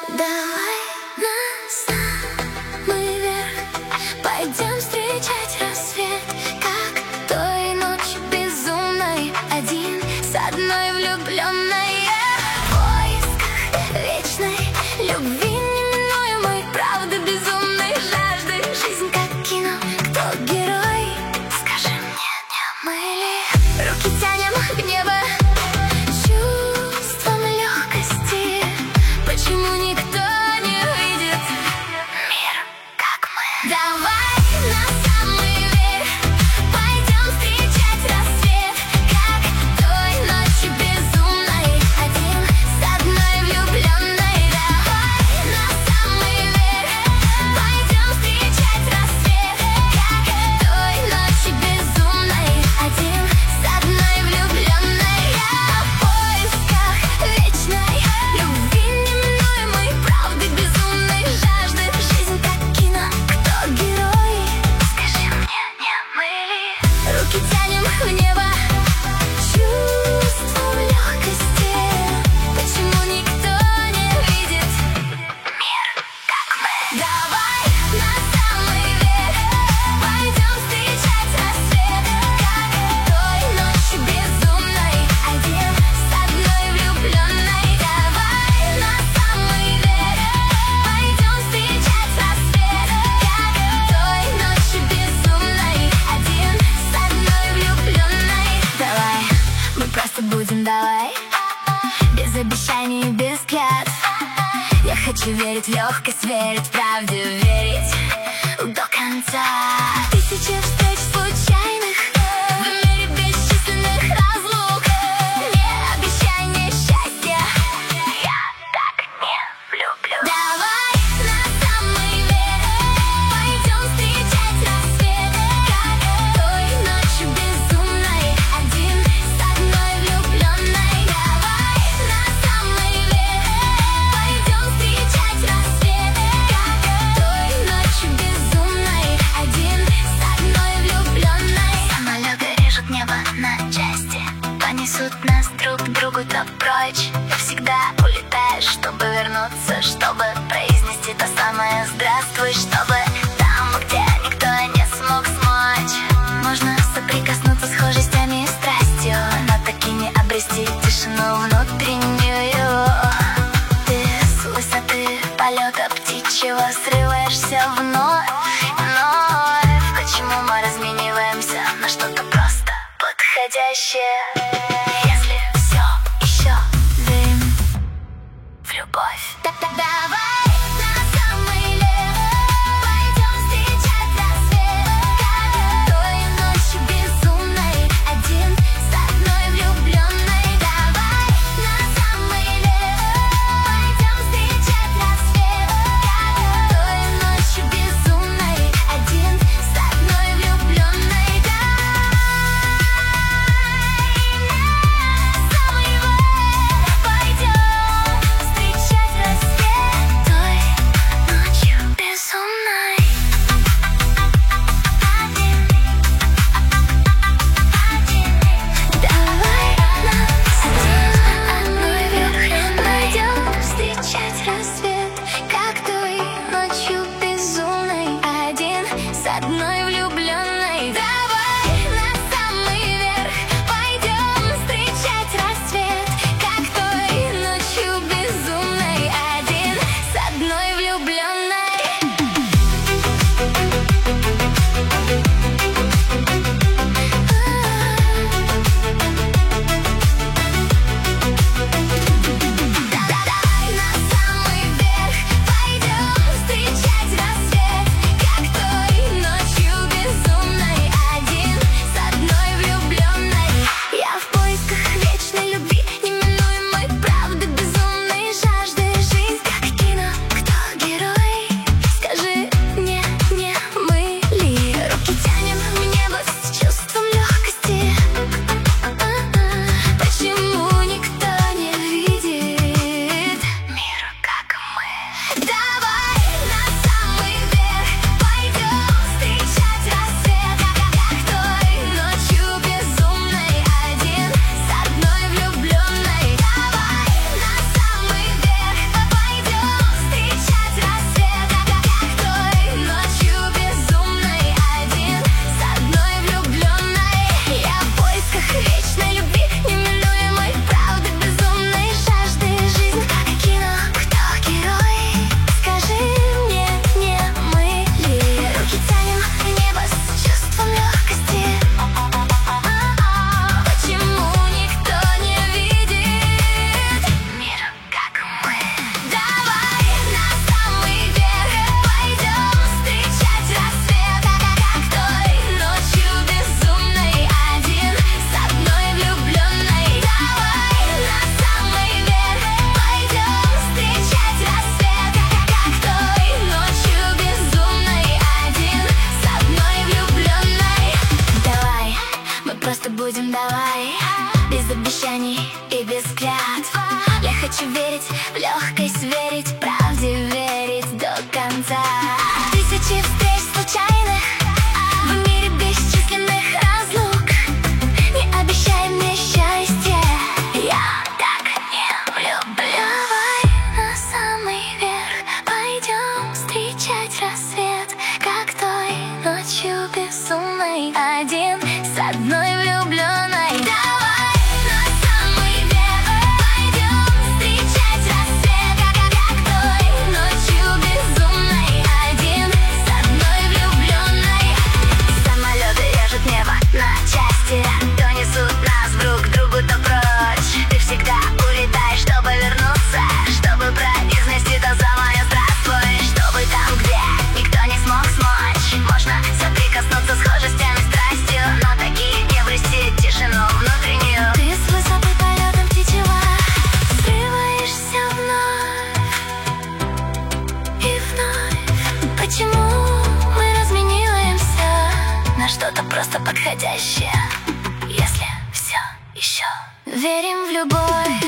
Давай на самый верх пойдем встречать рассвет, как той ночью безумной, один с одной влюбленной. В поисках вечной любви, неминуемой правды, безумной жажды. Жизнь как кино, кто герой? Скажи мне, не мы ли? Руки тянем в небо чувством легкости. Почему никто не видит мир, как мы? Давай на самый верх пойдем встречать рассвет, как той ночью безумной, один с одной влюбленной. Давай на самый верх пойдем встречать рассвет, как той ночью безумной, один с одной влюбленной. В поисках вечной любви, неминуемой правды, безумной жажды. Жизнь как кино, кто герой? Скажи мне, не мы ли? Руки тянем в небо чувством легкости. Почему никто не видит мир, как мы? Давай на самый верх пойдем встречать рассвет, как той ночью безумной, один с одной влюбленной. Давай на самый верх пойдем встречать рассвет, как той ночью безумной, один с одной влюбленной. Давай, мы просто будем, давай, без обещаний и без клятв. Я хочу верить в легкость, верить в правду, верить до конца. Тысячи встреч случайных в мире бесчисленных разлук. Не обещание счастья, я так не влюблю. Давай на самый верх пойдем встречать рассвет, как той ночью безумной, один с одной влюбленной. Давай на самый верх пойдем встречать рассвет, как той ночью безумной, один с одной влюбленной. Самолеты режут небо на части, понесут нас друг к другу то прочь. Ты всегда улетаешь, чтобы вернуться, чтобы произнести то самое здравствуй, чтобы там, где никто не смог смочь, можно соприкоснуться схожестями и страстью, но таки не обрести тишину внутреннюю. Ты с высоты полета птичьего срываешься вновь, вновь. Почему мы размениваемся на что-то просто подходящее, если все еще дым в любовь? Давай на самый верх пойдем встречать рассвет, как той ночью безумной, один с одной влюбленной. Давай на самый верх пойдем встречать рассвет, как той ночью безумной, один с одной влюбленной. Давай на самый верх пойдем встречать рассвет, Хочу верить, в легкость верить, правде верить до конца. Тысячи встреч случайных в мире бесчисленных разлук. Не обещай мне счастье, я так не люблю. Давай на самый верх пойдем встречать рассвет, как той ночью безумной, один с одной влюбленной. Давай на самый верх пойдем встречать рассвет, как той ночью безумной, один с одной влюбленной. Самолеты режут небо на части, то несут нас друг к другу, то прочь. Ты всегда улетаешь, чтобы вернуться, чтобы произнести то самое здравствуй, чтобы там, где никто не смог смочь, можно соприкоснуться схожестями страстью, но такие не обрести тишину внутреннюю. Ты с высоты полетом птичьего срываешься вновь и вновь. Почему мы размениваемся на что-то просто подходящее, если все еще верим в любовь?